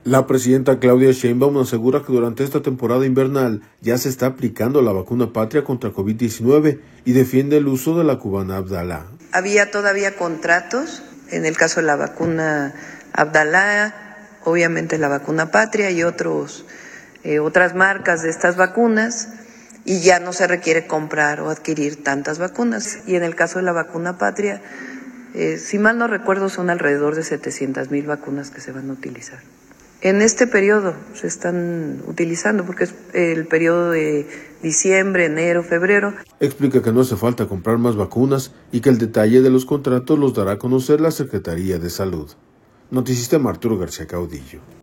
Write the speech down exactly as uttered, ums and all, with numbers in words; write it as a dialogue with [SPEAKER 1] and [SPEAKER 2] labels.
[SPEAKER 1] La presidenta Claudia Sheinbaum asegura que durante esta temporada invernal ya se está aplicando la vacuna patria contra COVID diecinueve y defiende el uso de la cubana Abdala.
[SPEAKER 2] Había todavía contratos, en el caso de la vacuna Abdala, obviamente la vacuna patria y otros, eh, otras marcas de estas vacunas, y ya no se requiere comprar o adquirir tantas vacunas. Y en el caso de la vacuna patria, eh, si mal no recuerdo, son alrededor de setecientas mil vacunas que se van a utilizar. En este periodo se están utilizando porque es el periodo de diciembre, enero, febrero.
[SPEAKER 1] Explica que no hace falta comprar más vacunas y que el detalle de los contratos los dará a conocer la Secretaría de Salud. Noticista Arturo García Caudillo.